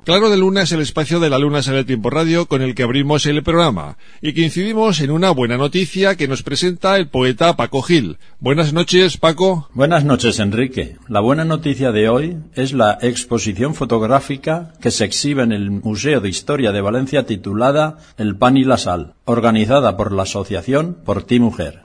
Claro de Luna es el espacio de La Luna Sale el Tiempo Radio con el que abrimos el programa y que incidimos en una buena noticia que nos presenta el poeta Paco Gil. Buenas noches, Paco. Buenas noches, Enrique. La buena noticia de hoy es la exposición fotográfica que se exhibe en el Museo de Historia de Valencia titulada El pan y la sal, organizada por la asociación Por Ti Mujer.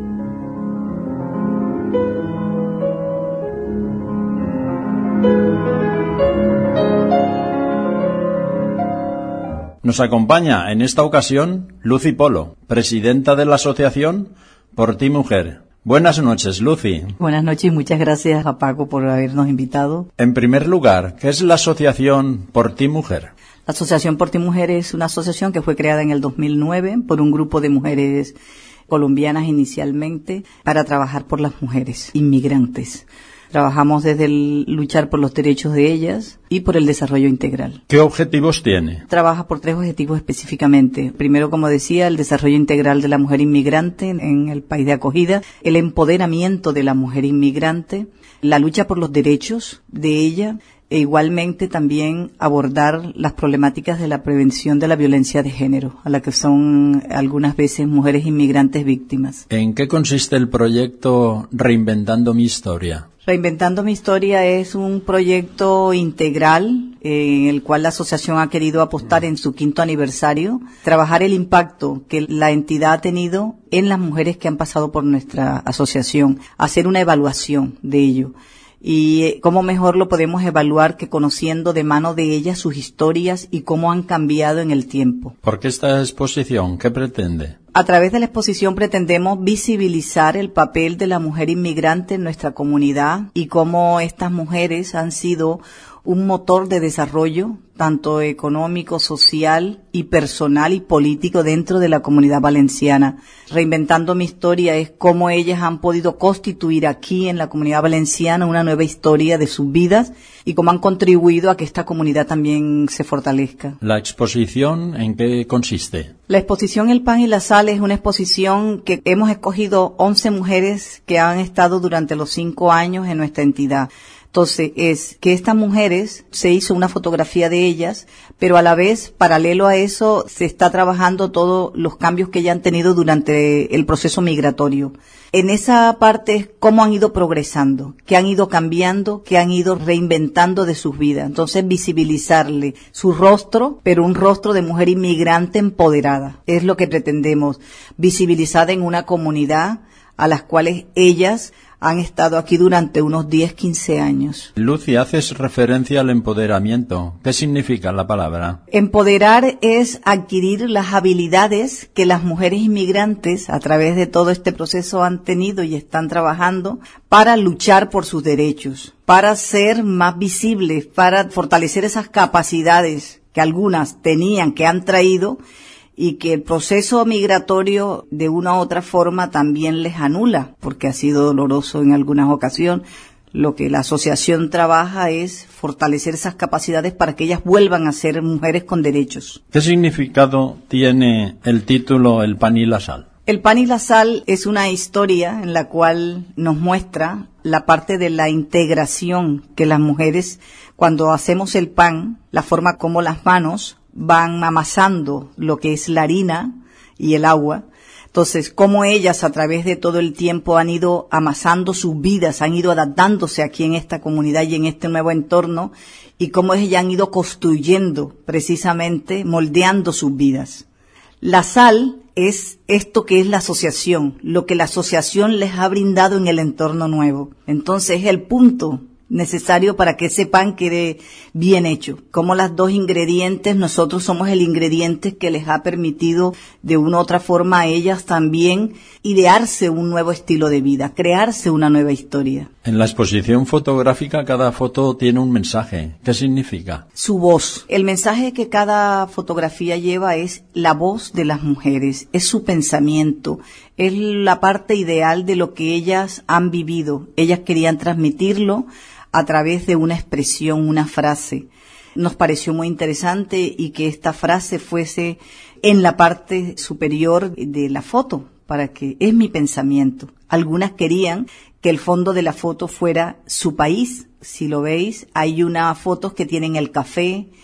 Nos acompaña en esta ocasión Lucy Polo, presidenta de la asociación Por Ti Mujer. Buenas noches, Lucy. Buenas noches y muchas gracias a Paco por habernos invitado. En primer lugar, ¿qué es la asociación Por Ti Mujer? La asociación Por Ti Mujer es una asociación que fue creada en el 2009 por un grupo de mujeres colombianas inicialmente para trabajar por las mujeres inmigrantes. Trabajamos desde el luchar por los derechos de ellas y por el desarrollo integral. ¿Qué objetivos tiene? Trabaja por 3 objetivos específicamente. Primero, como decía, el desarrollo integral de la mujer inmigrante en el país de acogida, el empoderamiento de la mujer inmigrante, la lucha por los derechos de ella, e igualmente también abordar las problemáticas de la prevención de la violencia de género, a la que son algunas veces mujeres inmigrantes víctimas. ¿En qué consiste el proyecto Reinventando mi Historia? Reinventando mi Historia es un proyecto integral en el cual la asociación ha querido apostar en su 5º aniversario, trabajar el impacto que la entidad ha tenido en las mujeres que han pasado por nuestra asociación, hacer una evaluación de ello. Y cómo mejor lo podemos evaluar que conociendo de mano de ellas sus historias y cómo han cambiado en el tiempo. ¿Por qué esta exposición? ¿Qué pretende? A través de la exposición pretendemos visibilizar el papel de la mujer inmigrante en nuestra comunidad y cómo estas mujeres han sido un motor de desarrollo, tanto económico, social y personal y político dentro de la comunidad valenciana. Reinventando mi Historia es cómo ellas han podido constituir aquí en la comunidad valenciana una nueva historia de sus vidas y cómo han contribuido a que esta comunidad también se fortalezca. ¿La exposición en qué consiste? La exposición El pan y la sal es una exposición que hemos escogido 11 mujeres que han estado durante los 5 años en nuestra entidad. Entonces, es que estas mujeres, se hizo una fotografía de ellas, pero a la vez, paralelo a eso, se está trabajando todos los cambios que ellas han tenido durante el proceso migratorio. En esa parte es cómo han ido progresando, qué han ido cambiando, qué han ido reinventando de sus vidas. Entonces, visibilizarle su rostro, pero un rostro de mujer inmigrante empoderada. Es lo que pretendemos, visibilizada en una comunidad a las cuales ellas han estado aquí durante unos 10, 15 años. Lucy, haces referencia al empoderamiento. ¿Qué significa la palabra? Empoderar es adquirir las habilidades que las mujeres inmigrantes a través de todo este proceso han tenido y están trabajando para luchar por sus derechos, para ser más visibles, para fortalecer esas capacidades que algunas tenían, que han traído, y que el proceso migratorio de una u otra forma también les anula, porque ha sido doloroso en algunas ocasiones. Lo que la asociación trabaja es fortalecer esas capacidades para que ellas vuelvan a ser mujeres con derechos. ¿Qué significado tiene el título El pan y la sal? El pan y la sal es una historia en la cual nos muestra la parte de la integración que las mujeres, cuando hacemos el pan, la forma como las manos van amasando lo que es la harina y el agua. Entonces, cómo ellas a través de todo el tiempo han ido amasando sus vidas, han ido adaptándose aquí en esta comunidad y en este nuevo entorno, y cómo ellas han ido construyendo, precisamente, moldeando sus vidas. La sal es esto que es la asociación, lo que la asociación les ha brindado en el entorno nuevo. Entonces, es el punto necesario para que ese pan quede bien hecho. Como las 2 ingredientes, nosotros somos el ingrediente que les ha permitido de una u otra forma a ellas también idearse un nuevo estilo de vida, crearse una nueva historia. En la exposición fotográfica cada foto tiene un mensaje. ¿Qué significa? Su voz. El mensaje que cada fotografía lleva es la voz de las mujeres, es su pensamiento, es la parte ideal de lo que ellas han vivido. Ellas querían transmitirlo a través de una expresión, una frase. Nos pareció muy interesante y que esta frase fuese en la parte superior de la foto, para que es mi pensamiento. Algunas querían que el fondo de la foto fuera su país. Si lo veis, hay unas fotos que tienen el café,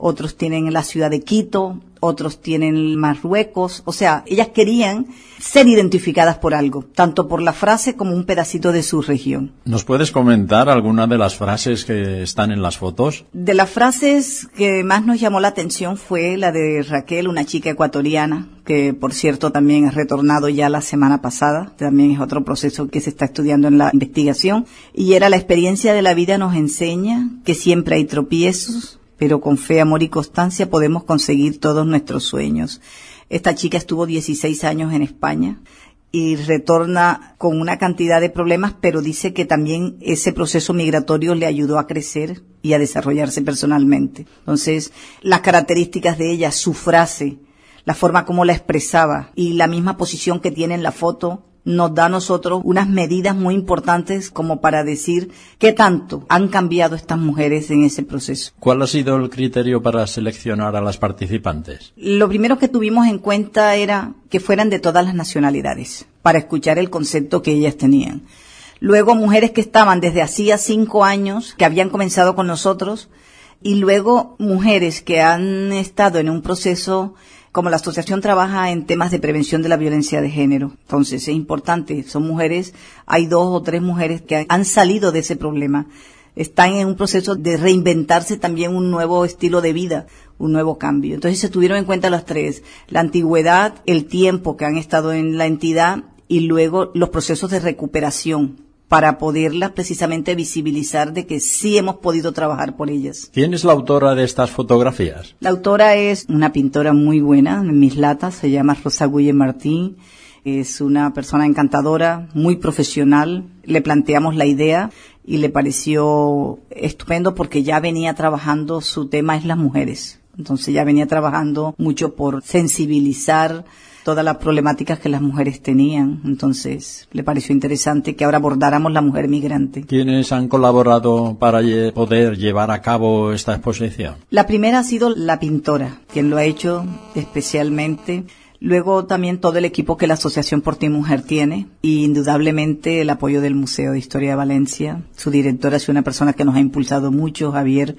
otros tienen la ciudad de Quito, otros tienen Marruecos. O sea, ellas querían ser identificadas por algo, tanto por la frase como un pedacito de su región. ¿Nos puedes comentar alguna de las frases que están en las fotos? De las frases que más nos llamó la atención fue la de Raquel, una chica ecuatoriana, que por cierto también ha retornado ya la semana pasada. También es otro proceso que se está estudiando en la investigación. Y era: la experiencia de la vida nos enseña que siempre hay tropiezos, pero con fe, amor y constancia podemos conseguir todos nuestros sueños. Esta chica estuvo 16 años en España y retorna con una cantidad de problemas, pero dice que también ese proceso migratorio le ayudó a crecer y a desarrollarse personalmente. Entonces, las características de ella, su frase, la forma como la expresaba y la misma posición que tiene en la foto, nos da a nosotros unas medidas muy importantes como para decir qué tanto han cambiado estas mujeres en ese proceso. ¿Cuál ha sido el criterio para seleccionar a las participantes? Lo primero que tuvimos en cuenta era que fueran de todas las nacionalidades, para escuchar el concepto que ellas tenían. Luego, mujeres que estaban desde hacía 5 años, que habían comenzado con nosotros, y luego mujeres que han estado en un proceso. Como la asociación trabaja en temas de prevención de la violencia de género, entonces es importante, son mujeres, hay 2 o 3 mujeres que han salido de ese problema, están en un proceso de reinventarse también un nuevo estilo de vida, un nuevo cambio. Entonces se tuvieron en cuenta las 3, la antigüedad, el tiempo que han estado en la entidad y luego los procesos de recuperación, para poderlas precisamente visibilizar de que sí hemos podido trabajar por ellas. ¿Quién es la autora de estas fotografías? La autora es una pintora muy buena en Mislata, se llama Rosa Guille Martín. Es una persona encantadora, muy profesional. Le planteamos la idea y le pareció estupendo porque ya venía trabajando, su tema es las mujeres. Entonces ya venía trabajando mucho por sensibilizar todas las problemáticas que las mujeres tenían. Entonces, le pareció interesante que ahora abordáramos la mujer migrante. ¿Quiénes han colaborado para poder llevar a cabo esta exposición? La primera ha sido la pintora, quien lo ha hecho especialmente. Luego también todo el equipo que la Asociación Por Ti Mujer tiene, y indudablemente el apoyo del Museo de Historia de Valencia. Su directora ha sido una persona que nos ha impulsado mucho, Javier,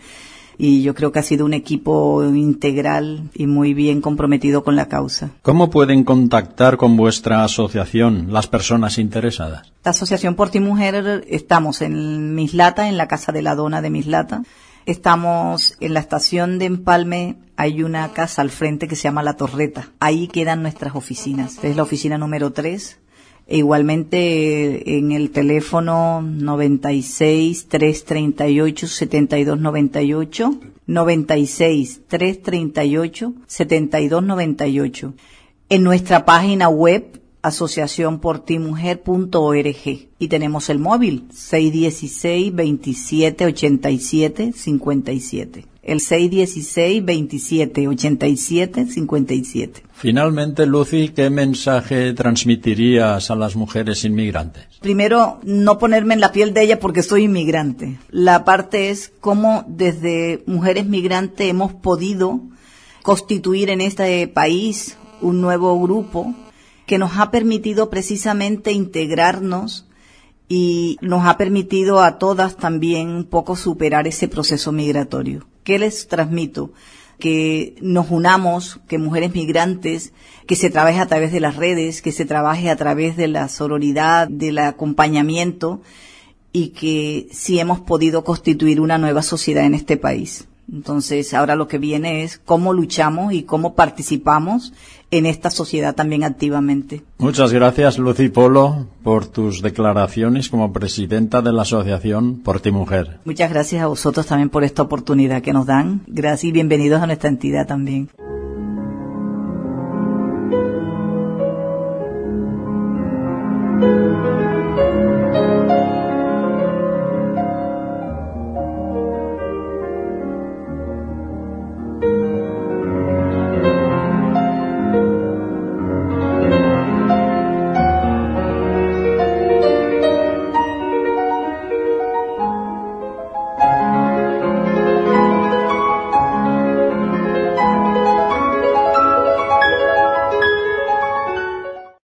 y yo creo que ha sido un equipo integral y muy bien comprometido con la causa. ¿Cómo pueden contactar con vuestra asociación las personas interesadas? La Asociación Por Ti Mujer, estamos en Mislata, en la Casa de la Dona de Mislata. Estamos en la estación de Empalme, hay una casa al frente que se llama La Torreta. Ahí quedan nuestras oficinas. Es la oficina número 3. E igualmente en el teléfono 96 338 7298, 96 338 7298. En nuestra página web asociacionportimujer.org, y tenemos el móvil 616 27 87 57. El 616 27 87 57. Finalmente, Lucy, ¿qué mensaje transmitirías a las mujeres inmigrantes? Primero, no ponerme en la piel de ella porque soy inmigrante. La parte es cómo desde mujeres migrantes hemos podido constituir en este país un nuevo grupo que nos ha permitido precisamente integrarnos y nos ha permitido a todas también un poco superar ese proceso migratorio. ¿Qué les transmito? Que nos unamos, que mujeres migrantes, que se trabaje a través de las redes, que se trabaje a través de la sororidad, del acompañamiento, y que sí hemos podido constituir una nueva sociedad en este país. Entonces, ahora lo que viene es cómo luchamos y cómo participamos en esta sociedad también activamente. Muchas gracias, Lucy Polo, por tus declaraciones como presidenta de la Asociación Por Ti Mujer. Muchas gracias a vosotros también por esta oportunidad que nos dan. Gracias y bienvenidos a nuestra entidad también.